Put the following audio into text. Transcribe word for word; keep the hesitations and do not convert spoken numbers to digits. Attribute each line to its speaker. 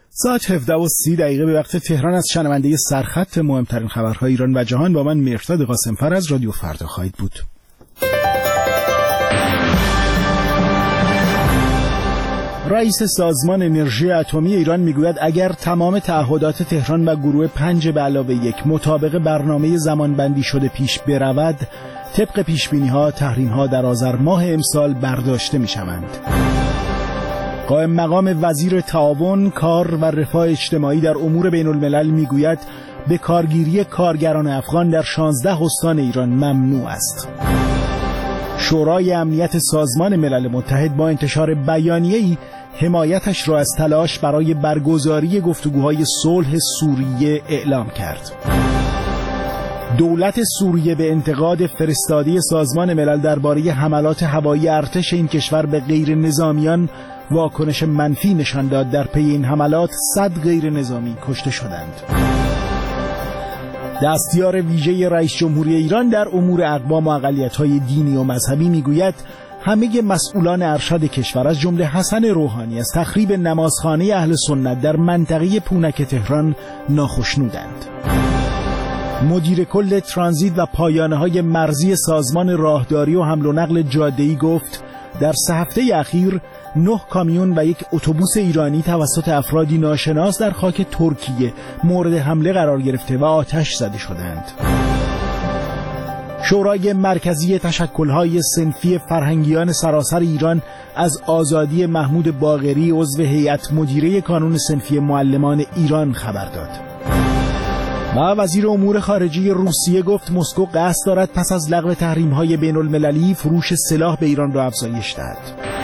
Speaker 1: ساعت هفده و سی دقیقه به وقت تهران از شنونده سرخط مهمترین خبرهای ایران و جهان با من مهرداد قاسم‌فر از رادیو فردا خواهید بود. رئیس سازمان انرژی اتمی ایران میگوید اگر تمام تعهدات تهران و گروه پنج به علاوه یک مطابق برنامه زمانبندی شده پیش برود، طبق پیشبینی‌ها تحریم‌ها در آذر ماه امسال برداشته می‌شوند. قائم مقام وزیر تعاون، کار و رفاه اجتماعی در امور بین الملل میگوید به کارگیری کارگران افغان در شانزده استان ایران ممنوع است. شورای امنیت سازمان ملل متحد با انتشار بیانیه‌ای حمایتش را از تلاش برای برگزاری گفتگوهای صلح سوریه اعلام کرد. دولت سوریه به انتقاد فرستاده سازمان ملل درباره حملات هوایی ارتش این کشور به غیر نظامیان واکنش منفی نشان داد. در پی این حملات صد غیر نظامی کشته شدند. دستیار ویژه رئیس جمهوری ایران در امور اقوام و اقلیت‌های دینی و مذهبی میگوید همه مسئولان ارشد کشور از جمله حسن روحانی از تخریب نمازخانه اهل سنت در منطقه پونک تهران ناخشنودند. مدیر کل ترانزیت و پایانه‌های مرزی سازمان راهداری و حمل و نقل جاده‌ای گفت در سه هفته اخیر نه کامیون و یک اتوبوس ایرانی توسط افرادی ناشناس در خاک ترکیه مورد حمله قرار گرفته و آتش زده شدند. شورای مرکزی تشکل‌های صنفی فرهنگیان سراسر ایران از آزادی محمود باقری عضو هیئت مدیره کانون صنفی معلمان ایران خبر داد. و وزیر امور خارجه روسیه گفت مسکو قصد دارد پس از لغو تحریم‌های بین‌المللی فروش سلاح به ایران را افزایش دهد.